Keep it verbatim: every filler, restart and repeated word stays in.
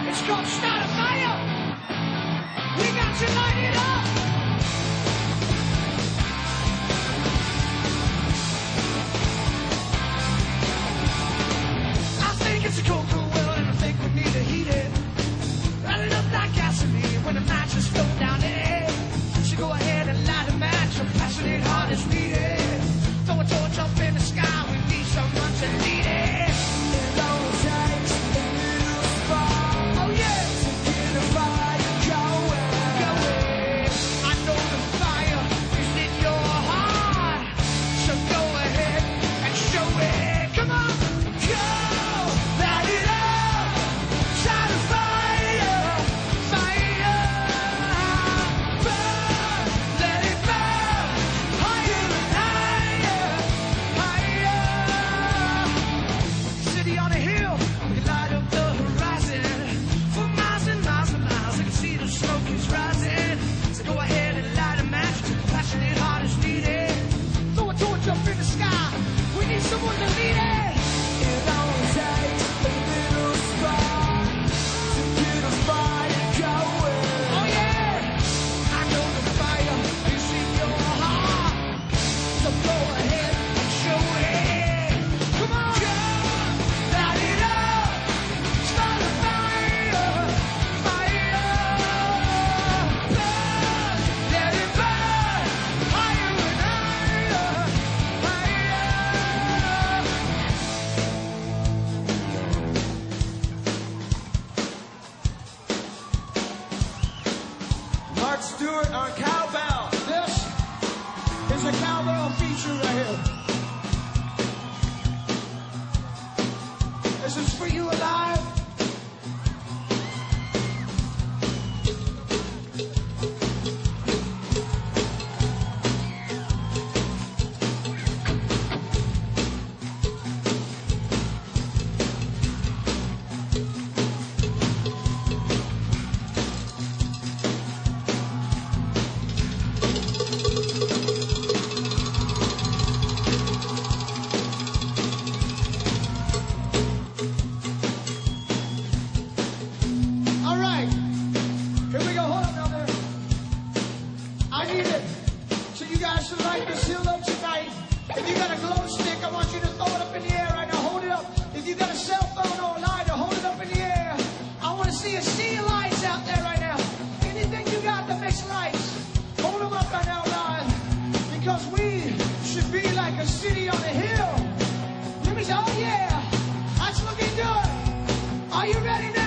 It's called Start a Fire. We got to light it up. I think it's a cold, cool world, and I think we need to heat it. Light it up like gasoline when the matches float down it. So go ahead and light a match, a passionate heart is needed. Throw a torch up in the sky, we need someone to lead it. It only takes a little spark. Oh yeah, to get a fire going. Going. I know the fire is in your heart, so go ahead and show it. Come on, go, light it up, start a fire, fire, burn, let it burn, higher and higher, higher. City on a hill, we can light up the horizon. For miles and miles and miles, I can see the smoke is rising. So go ahead and light a match, a passionate heart is needed. Throw a torch up in the sky, we need someone to lead it. It only takes a little spark to get a fire going. Oh yeah, I know the fire is in your heart, so go ahead and show it. Come on, go, light it up, start a fire, fire, burn, let it burn, higher and higher, higher. Mark Stewart on cowbell. This is a cowbell feature right here. This is for you alive. All right, here we go. Hold up now there. I need it. So you guys should light this hill up tonight. If you got a glow stick, I want you to throw it up in the air right now. Hold it up. If you got a cell phone or a lighter, hold it up in the air. I want to see a sea of lights out there right now. Anything you got that makes lights, hold them up right now live. Because we should be like a city on a hill. Let me say, oh yeah, that's looking good. Are you ready now?